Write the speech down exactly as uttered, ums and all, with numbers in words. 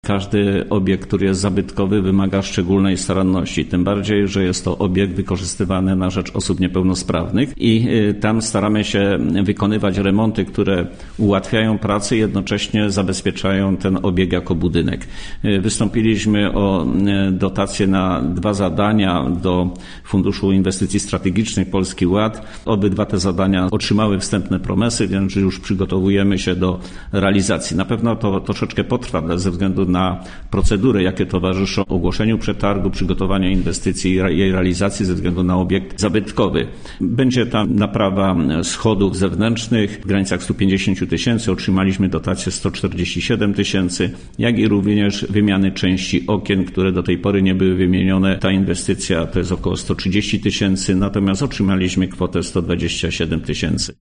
Każdy obiekt, który jest zabytkowy, wymaga szczególnej staranności, tym bardziej, że jest to obiekt wykorzystywany na rzecz osób niepełnosprawnych i tam staramy się wykonywać remonty, które ułatwiają pracę i jednocześnie zabezpieczają ten obiekt jako budynek. Wystąpiliśmy o dotację na dwa zadania do Funduszu Inwestycji Strategicznych Polski Ład. Obydwa te zadania otrzymały wstępne promesy, więc już przygotowujemy się do realizacji. Na pewno to troszeczkę potrwa ze względu na procedury, jakie towarzyszą ogłoszeniu przetargu, przygotowaniu inwestycji i jej realizacji ze względu na obiekt zabytkowy. Będzie tam naprawa schodów zewnętrznych w granicach sto pięćdziesiąt tysięcy, otrzymaliśmy dotację sto czterdzieści siedem tysięcy, jak i również wymiany części okien, które do tej pory nie były wymienione. Ta inwestycja to jest około sto trzydzieści tysięcy, natomiast otrzymaliśmy kwotę sto dwadzieścia siedem tysięcy.